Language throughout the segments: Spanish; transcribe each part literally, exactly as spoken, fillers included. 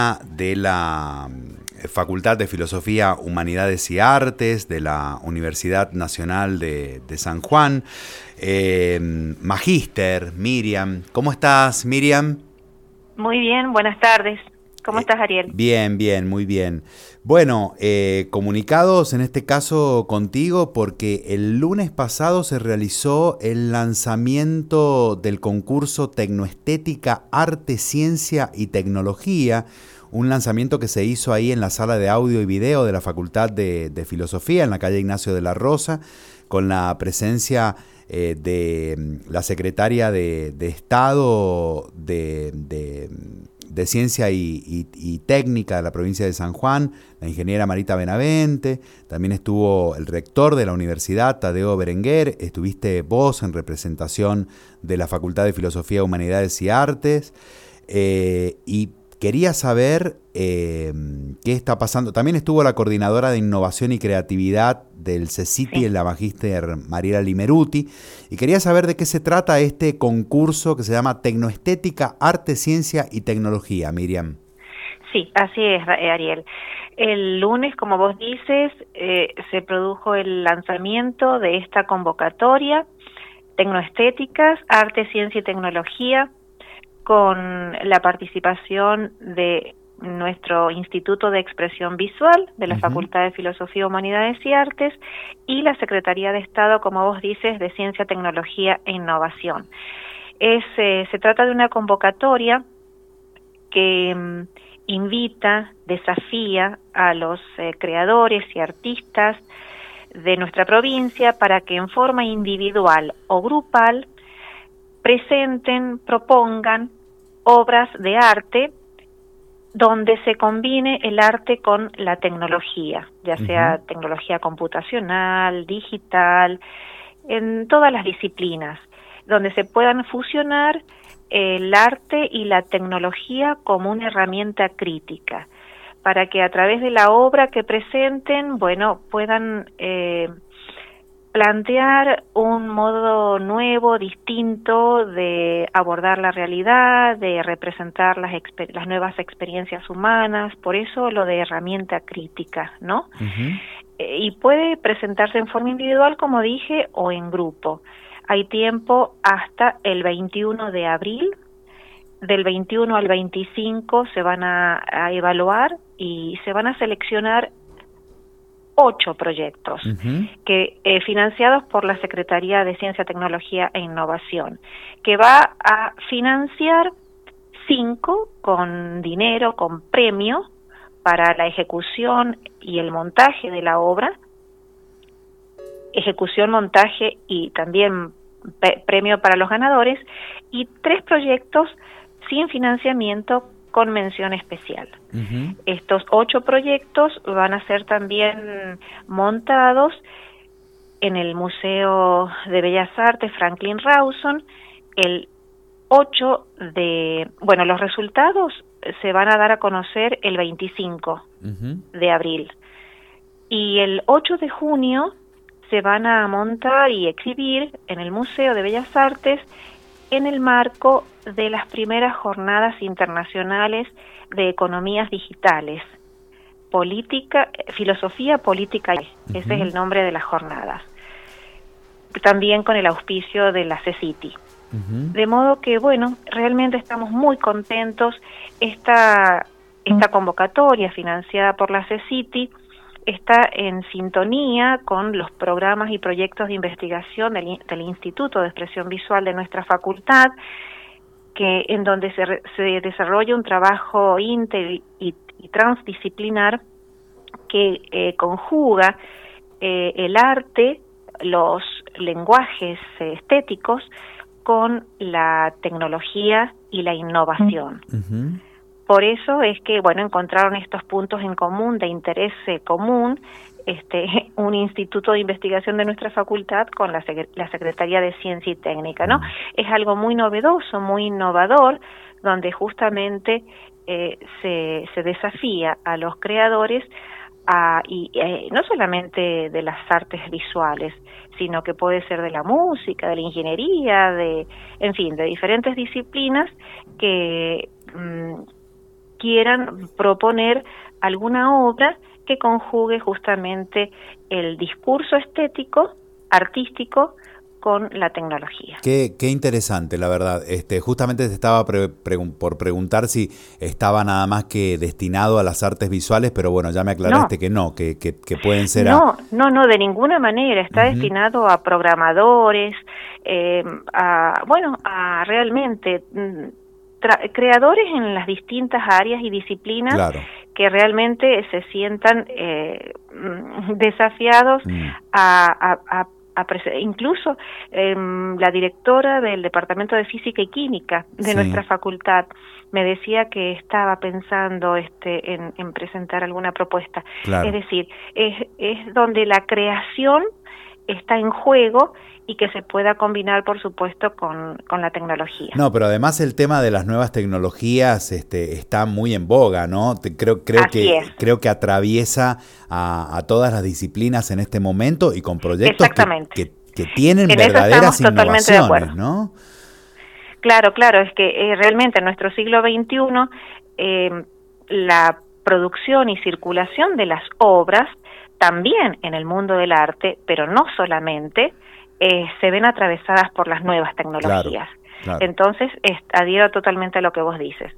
de la Facultad de Filosofía, Humanidades y Artes de la Universidad Nacional de, de San Juan. Eh, Magíster, Miriam. ¿Cómo estás, Miriam? Muy bien, buenas tardes. ¿Cómo Eh, estás, Ariel? Bien, bien, muy bien. Bueno, eh, comunicados en este caso contigo porque el lunes pasado se realizó el lanzamiento del concurso Tecnoestética, Arte, Ciencia y Tecnología, un lanzamiento que se hizo ahí en la sala de audio y video de la Facultad de, de Filosofía, en la calle Ignacio de la Rosa, con la presencia eh, de la secretaria de, de Estado de... de de Ciencia y, y, y Técnica de la provincia de San Juan, la ingeniera Marita Benavente, también estuvo el rector de la universidad, Tadeo Berenguer, estuviste vos en representación de la Facultad de Filosofía, Humanidades y Artes, eh, y quería saber eh, qué está pasando. También estuvo la coordinadora de Innovación y Creatividad del CECITI, Sí. la magíster Mariela Limeruti, y quería saber de qué se trata este concurso que se llama Tecnoestética, Arte, Ciencia y Tecnología, Miriam. Sí, así es, Ariel. El lunes, como vos dices, eh, se produjo el lanzamiento de esta convocatoria, Tecnoestéticas, Arte, Ciencia y Tecnología, con la participación de nuestro Instituto de Expresión Visual de la uh-huh. Facultad de Filosofía, Humanidades y Artes y la Secretaría de Estado, como vos dices, de Ciencia, Tecnología e Innovación. Es, eh, se trata de una convocatoria que um, invita, desafía a los eh, creadores y artistas de nuestra provincia para que en forma individual o grupal presenten, propongan obras de arte donde se combine el arte con la tecnología, ya sea uh-huh. tecnología computacional, digital, en todas las disciplinas, donde se puedan fusionar el arte y la tecnología como una herramienta crítica, para que a través de la obra que presenten, bueno, puedan eh, plantear un modo nuevo, distinto de abordar la realidad, de representar las, exper- las nuevas experiencias humanas, por eso lo de herramienta crítica, ¿no? Uh-huh. Eh, y puede presentarse en forma individual, como dije, o en grupo. Hay tiempo hasta el veintiuno de abril, del veintiuno al veinticinco se van a, a evaluar y se van a seleccionar ocho proyectos uh-huh. que eh, financiados por la Secretaría de Ciencia, Tecnología e Innovación, que va a financiar cinco con dinero, con premio para la ejecución y el montaje de la obra, ejecución, montaje y también pe- premio para los ganadores, y tres proyectos sin financiamiento con mención especial. Uh-huh. Estos ocho proyectos van a ser también montados en el Museo de Bellas Artes Franklin Rawson. El ocho de, bueno, los resultados se van a dar a conocer el veinticinco uh-huh. de abril. Y el ocho de junio se van a montar y exhibir en el Museo de Bellas Artes en el marco de las primeras jornadas internacionales de economías digitales, política, filosofía política, uh-huh. ese es el nombre de las jornadas, también con el auspicio de la CECITI. Uh-huh. De modo que, bueno, realmente estamos muy contentos. Esta, esta convocatoria financiada por la CECITI está en sintonía con los programas y proyectos de investigación del, del Instituto de Expresión Visual de nuestra facultad, que en donde se, se desarrolla un trabajo inter y, y transdisciplinar que eh, conjuga eh, el arte, los lenguajes eh, estéticos con la tecnología y la innovación. Uh-huh. Por eso es que, bueno, encontraron estos puntos en común, de interés eh, común, este, un instituto de investigación de nuestra facultad con la, la Secretaría de Ciencia y Técnica, ¿no? Mm. Es algo muy novedoso, muy innovador, donde justamente eh, se, se desafía a los creadores a, y eh, no solamente de las artes visuales, sino que puede ser de la música, de la ingeniería, de, en fin, de diferentes disciplinas que mmm, quieran proponer alguna obra que conjugue justamente el discurso estético, artístico, con la tecnología. Qué, qué interesante, la verdad. Este, justamente te estaba pre, pre, por preguntar si estaba nada más que destinado a las artes visuales, pero bueno, ya me aclaraste no. que no, que, que, que pueden ser... No, a... no, no, de ninguna manera. Está uh-huh. destinado a programadores, eh, a, bueno, a realmente tra- creadores en las distintas áreas y disciplinas claro. que realmente se sientan eh, desafiados mm. a, a, a incluso eh, la directora del Departamento de Física y Química de sí. nuestra facultad me decía que estaba pensando este en, en presentar alguna propuesta. Claro. Es decir, es, es donde la creación está en juego y que se pueda combinar, por supuesto, con, con la tecnología. No, pero además el tema de las nuevas tecnologías este, está muy en boga, ¿no? Te, creo creo Así que es. creo que atraviesa a, a todas las disciplinas en este momento y con proyectos que, que, que tienen en verdaderas innovaciones, ¿no? Claro, claro, es que eh, realmente en nuestro siglo veintiuno eh, la producción y circulación de las obras también en el mundo del arte, pero no solamente, eh, se ven atravesadas por las nuevas tecnologías. Claro, claro. Entonces, es, adhiero totalmente a lo que vos dices.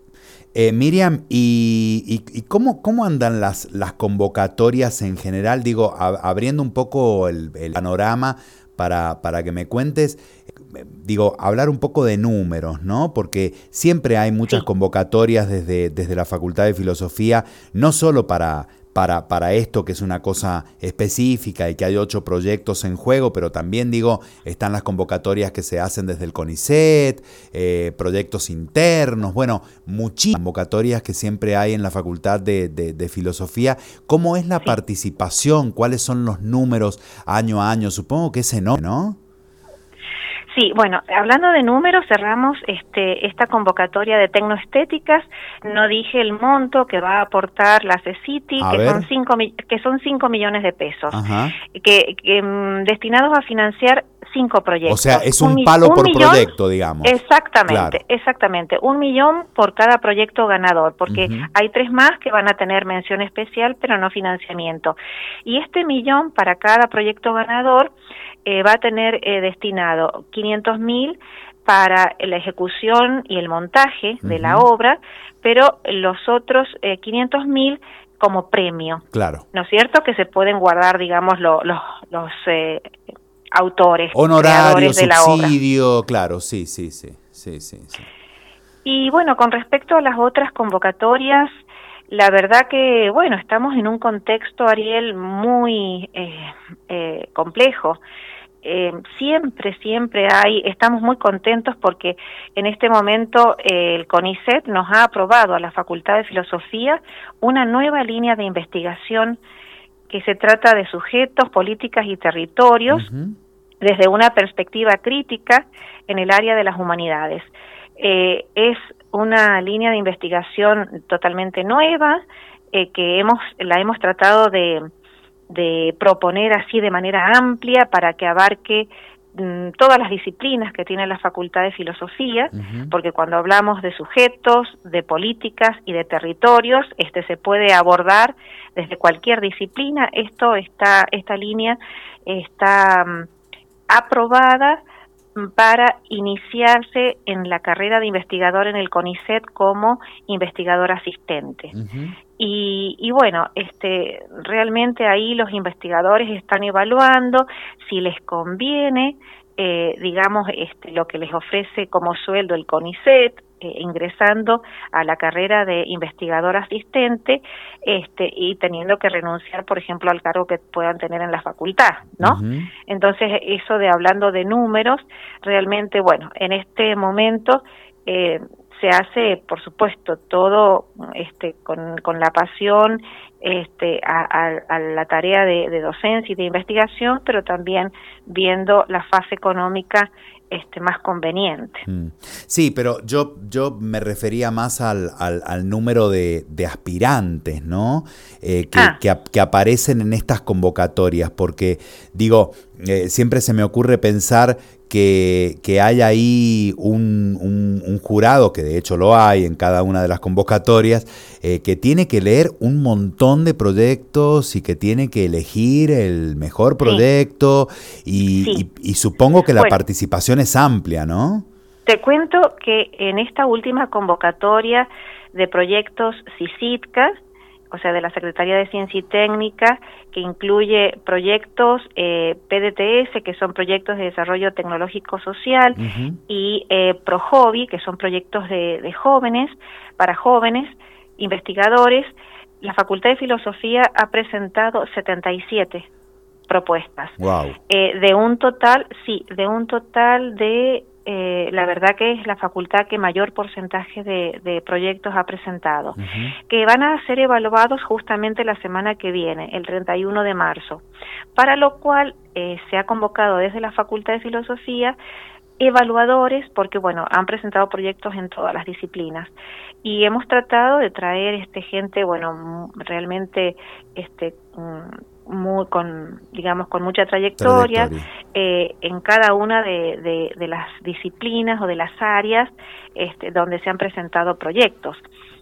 Eh, Miriam, ¿y, y, y cómo, cómo andan las, las convocatorias en general? Digo, a, abriendo un poco el, el panorama para, para que me cuentes, digo, hablar un poco de números, ¿no? Porque siempre hay muchas sí. convocatorias desde, desde la Facultad de Filosofía, no solo para... Para, para esto que es una cosa específica y que hay ocho proyectos en juego, pero también digo, están las convocatorias que se hacen desde el CONICET, eh, proyectos internos, bueno, muchísimas convocatorias que siempre hay en la Facultad de, de, de Filosofía. ¿Cómo es la sí. participación? ¿Cuáles son los números año a año? Supongo que es enorme, ¿no? Sí, bueno, hablando de números, cerramos este esta convocatoria de tecnoestéticas. No dije el monto que va a aportar la CECITI, a que ver. son cinco que son cinco millones de pesos, Ajá. que, que um, destinados a financiar cinco proyectos. O sea, es un, un palo un por millón, proyecto, digamos. Exactamente, claro. exactamente. Un millón por cada proyecto ganador, porque uh-huh. hay tres más que van a tener mención especial, pero no financiamiento. Y este millón para cada proyecto ganador eh, va a tener eh, destinado quinientos mil para la ejecución y el montaje uh-huh. de la obra, pero los otros eh, quinientos mil como premio. Claro. ¿No es cierto? Que se pueden guardar, digamos, lo, los... los eh, autores, honorario, de la subsidio, obra. Claro, sí, sí, sí, sí, sí, sí. Y bueno, con respecto a las otras convocatorias, la verdad que, bueno, estamos en un contexto, Ariel, muy eh, eh, complejo. Eh, siempre, siempre hay, estamos muy contentos porque en este momento eh, el CONICET nos ha aprobado a la Facultad de Filosofía una nueva línea de investigación que se trata de sujetos, políticas y territorios uh-huh. desde una perspectiva crítica en el área de las humanidades. Eh, es una línea de investigación totalmente nueva eh, que hemos la hemos tratado de, de proponer así de manera amplia para que abarque mm, todas las disciplinas que tiene la Facultad de Filosofía, uh-huh. porque cuando hablamos de sujetos, de políticas y de territorios, este se puede abordar desde cualquier disciplina. Esto está, esta línea está um, aprobada para iniciarse en la carrera de investigador en el CONICET como investigador asistente. Uh-huh. Y, y bueno, este, realmente ahí los investigadores están evaluando si les conviene, eh, digamos, este, lo que les ofrece como sueldo el CONICET, eh, ingresando a la carrera de investigador asistente, este, y teniendo que renunciar, por ejemplo, al cargo que puedan tener en la facultad, ¿no? Uh-huh. Entonces, eso de hablando de números, realmente, bueno, en este momento eh, se hace, por supuesto, todo este con, con la pasión este a, a, a la tarea de, de docencia y de investigación, pero también viendo la fase económica este más conveniente. Sí, pero yo yo me refería más al, al, al número de, de aspirantes, ¿no? Eh, que, ah. que, que aparecen en estas convocatorias, porque digo, eh, siempre se me ocurre pensar que que, que hay ahí un, un, un jurado, que de hecho lo hay en cada una de las convocatorias, eh, que tiene que leer un montón de proyectos y que tiene que elegir el mejor proyecto, sí. Y, sí. y, y supongo que la bueno, participación es amplia, ¿no? Te cuento que en esta última convocatoria de proyectos CICITCA, o sea, de la Secretaría de Ciencia y Técnica, que incluye proyectos eh, P D T S, que son proyectos de desarrollo tecnológico social, uh-huh. y eh, ProHobby, que son proyectos de, de jóvenes, para jóvenes, investigadores. La Facultad de Filosofía ha presentado setenta y siete propuestas. Wow. Eh, de un total, sí, de un total de... Eh, la verdad que es la facultad que mayor porcentaje de, de proyectos ha presentado, uh-huh. que van a ser evaluados justamente la semana que viene, el treinta y uno de marzo, para lo cual eh, se ha convocado desde la Facultad de Filosofía evaluadores, porque bueno, han presentado proyectos en todas las disciplinas, y hemos tratado de traer este gente, bueno, realmente este muy con digamos con mucha trayectoria, trayectoria. Eh, en cada una de, de, de las disciplinas o de las áreas este, donde se han presentado proyectos.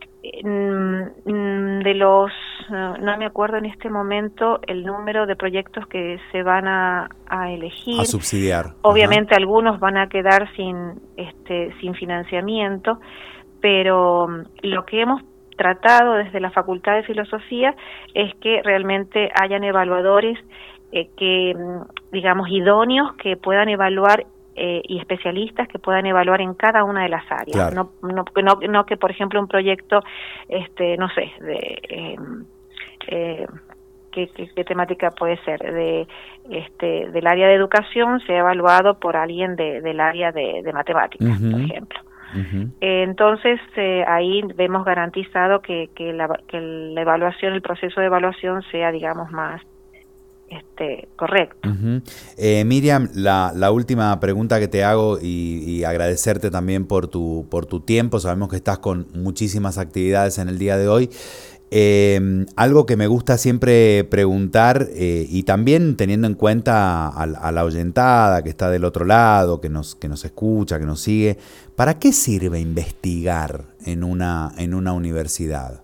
De los, no me acuerdo en este momento el número de proyectos que se van a, a elegir, a subsidiar. Obviamente, ajá. Algunos van a quedar sin este sin financiamiento, pero lo que hemos tratado desde la Facultad de Filosofía es que realmente hayan evaluadores eh, que, digamos, idóneos, que puedan evaluar eh, y especialistas que puedan evaluar en cada una de las áreas. Claro. No, no, no, no que, por ejemplo, un proyecto, este, no sé, de... Eh, eh, ¿Qué, qué, qué temática puede ser? De este del área de educación sea evaluado por alguien de, del área de, de matemáticas, uh-huh. por ejemplo. Uh-huh. Eh, entonces, eh, ahí vemos garantizado que, que, la, que la evaluación, el proceso de evaluación sea, digamos, más este correcto. Uh-huh. eh, Miriam, la, la última pregunta que te hago y, y agradecerte también por tu, por tu tiempo. Sabemos que estás con muchísimas actividades en el día de hoy. Eh, algo que me gusta siempre preguntar eh, y también teniendo en cuenta a, a la oyentada que está del otro lado, que nos, que nos escucha, que nos sigue, ¿para qué sirve investigar en una, en una universidad?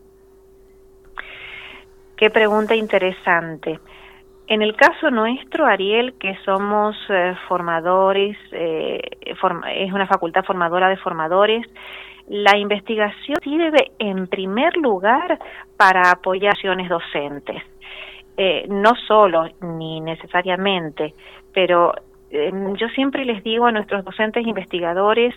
Qué pregunta interesante. En el caso nuestro, Ariel, que somos eh, formadores, eh, form- es una facultad formadora de formadores, la investigación sirve en primer lugar para apoyar acciones docentes, eh, no solo ni necesariamente, pero eh, yo siempre les digo a nuestros docentes investigadores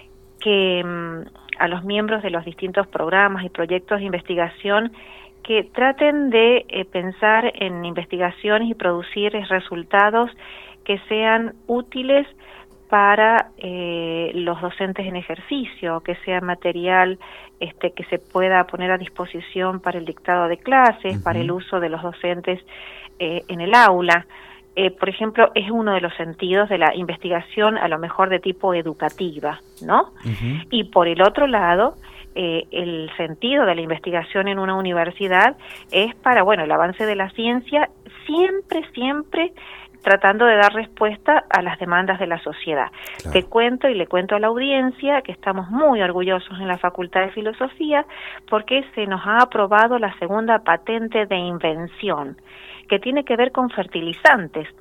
que mm, a los miembros de los distintos programas y proyectos de investigación que traten de eh, pensar en investigaciones y producir resultados que sean útiles para eh, los docentes en ejercicio, que sea material este, que se pueda poner a disposición para el dictado de clases, uh-huh. para el uso de los docentes eh, en el aula. Eh, por ejemplo, es uno de los sentidos de la investigación, a lo mejor de tipo educativa, ¿no? Uh-huh. Y por el otro lado, eh, el sentido de la investigación en una universidad es para, bueno, el avance de la ciencia, siempre, siempre tratando de dar respuesta a las demandas de la sociedad. Claro. Te cuento y le cuento a la audiencia que estamos muy orgullosos en la Facultad de Filosofía porque se nos ha aprobado la segunda patente de invención, que tiene que ver con fertilizantes,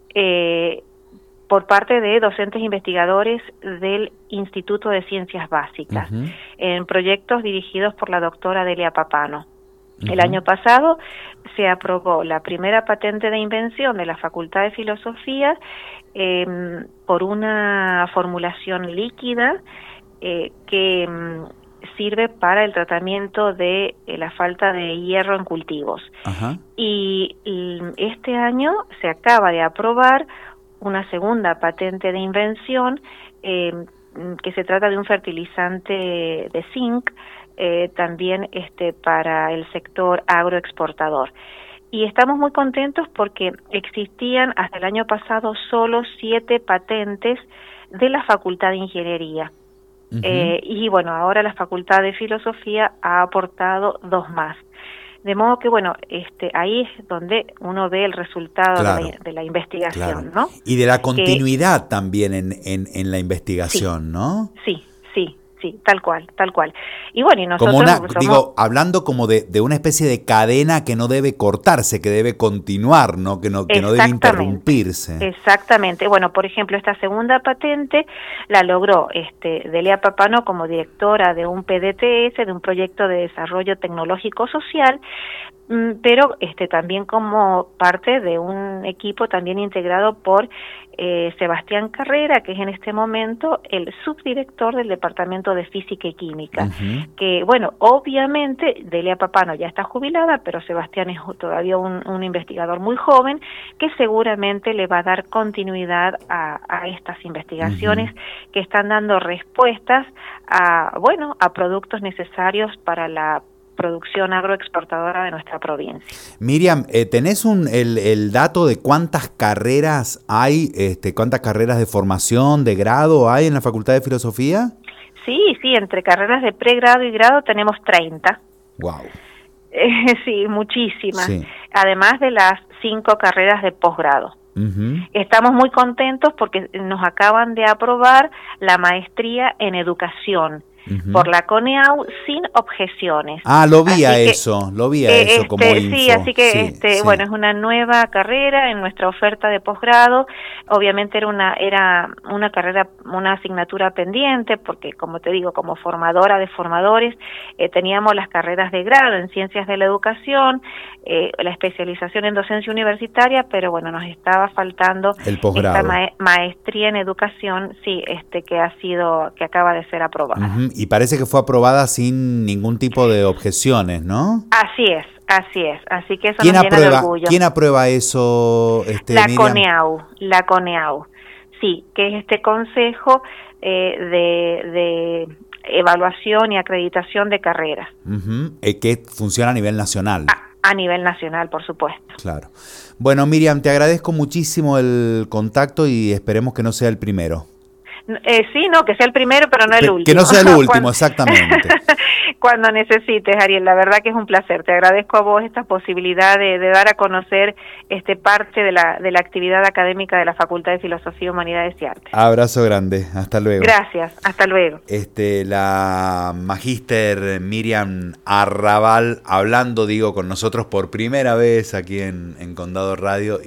eh, por parte de docentes investigadores del Instituto de Ciencias Básicas, uh-huh. en proyectos dirigidos por la doctora Delia Papano. Uh-huh. El año pasado se aprobó la primera patente de invención de la Facultad de Filosofía eh, por una formulación líquida eh, que mm, sirve para el tratamiento de eh, la falta de hierro en cultivos. Uh-huh. Y, y este año se acaba de aprobar una segunda patente de invención eh, que se trata de un fertilizante de zinc, Eh, también este para el sector agroexportador. Y estamos muy contentos porque existían hasta el año pasado solo siete patentes de la Facultad de Ingeniería. Uh-huh. Eh, y bueno, ahora la Facultad de Filosofía ha aportado dos más. De modo que, bueno, este, ahí es donde uno ve el resultado Claro, de, la, de la investigación, claro. ¿no? Y de la continuidad que, también en, en, en la investigación, sí, ¿no? Sí, sí. Sí, tal cual, tal cual. Y bueno, y nosotros como una, somos... digo, hablando como de, de una especie de cadena que no debe cortarse, que debe continuar, ¿no? Que no, que no debe interrumpirse. Exactamente. Bueno, por ejemplo, esta segunda patente la logró este, Delia Papano como directora de un P D T S, de un proyecto de desarrollo tecnológico social, pero este también como parte de un equipo también integrado por eh, Sebastián Carrera, que es en este momento el subdirector del Departamento de Física y Química, uh-huh. que bueno, obviamente Delia Papano ya está jubilada, pero Sebastián es todavía un, un investigador muy joven, que seguramente le va a dar continuidad a, a estas investigaciones uh-huh. que están dando respuestas a, bueno, a productos necesarios para la producción agroexportadora de nuestra provincia. Miriam, eh, ¿tenés un, el, el dato de cuántas carreras hay, este, cuántas carreras de formación, de grado hay en la Facultad de Filosofía? Sí, sí, entre carreras de pregrado y grado tenemos treinta. Wow. Eh, sí, muchísimas. Sí. Además de las cinco carreras de posgrado. Uh-huh. Estamos muy contentos porque nos acaban de aprobar la maestría en educación. Uh-huh. Por la CONEAU sin objeciones. Ah, lo vi a eso, lo vi a eh, eso este, como info. Sí, así que sí, este, sí. bueno, es una nueva carrera en nuestra oferta de posgrado. Obviamente era una era una carrera, una asignatura pendiente, porque como te digo, como formadora de formadores, eh, teníamos las carreras de grado en ciencias de la educación, eh, la especialización en docencia universitaria, pero bueno, nos estaba faltando el posgrado. Esta ma- maestría en educación, sí, este que ha sido, que acaba de ser aprobada. Uh-huh. Y parece que fue aprobada sin ningún tipo de objeciones, ¿no? Así es, así es. Así que eso ¿Quién nos llena aprueba, de orgullo. ¿Quién aprueba eso, este, La Miriam? CONEAU, la CONEAU. Sí, que es este consejo eh, de, de evaluación y acreditación de carreras. Uh-huh. eh, que funciona a nivel nacional. A, a nivel nacional, por supuesto. Claro. Bueno, Miriam, te agradezco muchísimo el contacto y esperemos que no sea el primero. Eh, sí, no, que sea el primero, pero no el que, último. Que no sea el último, cuando, exactamente. Cuando necesites, Ariel, la verdad que es un placer. Te agradezco a vos esta posibilidad de, de dar a conocer este parte de la, de la actividad académica de la Facultad de Filosofía, Humanidades y Artes. Abrazo grande, hasta luego. Gracias, hasta luego. Este, la magíster Miriam Arrabal hablando, digo, con nosotros por primera vez aquí en, en Condado Radio.